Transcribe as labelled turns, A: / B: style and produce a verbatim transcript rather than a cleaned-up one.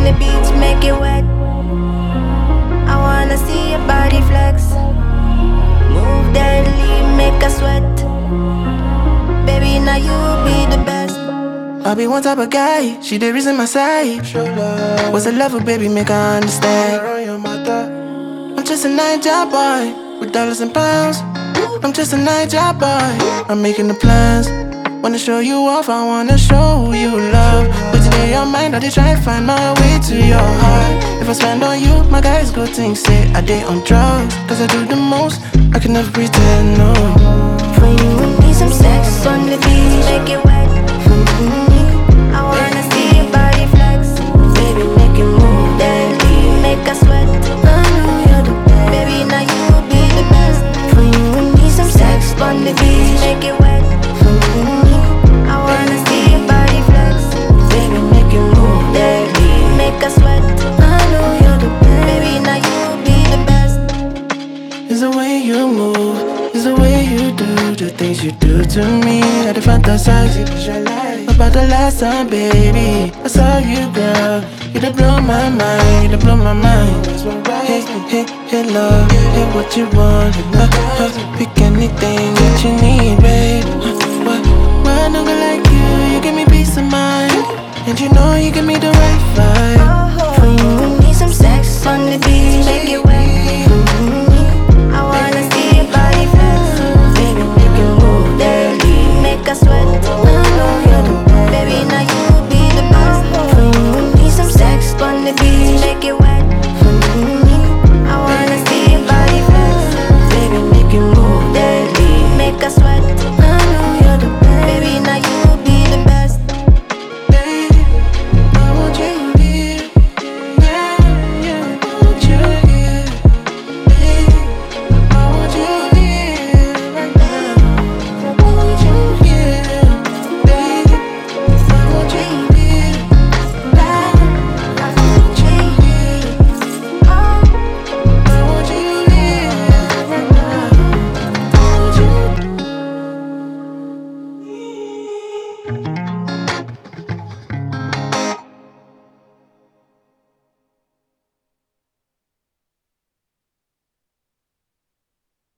A: the beach, make it wet. I wanna see your body flex. Move deadly, make us sweat. Baby, now you be the best.
B: I be one type of guy, she the reason my side. What's a lover, baby, make her understand. I'm just a night job boy, with dollars and pounds. I'm just a night job boy, I'm making the plans. Wanna show you off, I wanna show you love. But today your mind, I did try to find my way to your heart. If I spend on you, my guys go think say I did on drugs. Cause I do the most, I can never pretend, no.
A: For you and me, some sex on the beach, make it wet. I wanna see your body flex. Baby, make it move deadly, make us sweat. I know you're the best. Baby, now you be the best. For you and me, some sex on the beach, make it wet. I wanna see your body flex. Baby, make it move deadly, make us sweat. I know you're the best. Baby, now you be the best.
B: It's the way you move, it's the way you do the things you do to me. I dey fantasize about the last time, baby, I saw you, girl. You done blow my mind, you done blow my mind. Hey, hey, hey, love, hey, what you want? Uh, uh, pick anything that you need, babe. Uh, what, what, nigga like you, you give me peace of mind. And you know you give me the right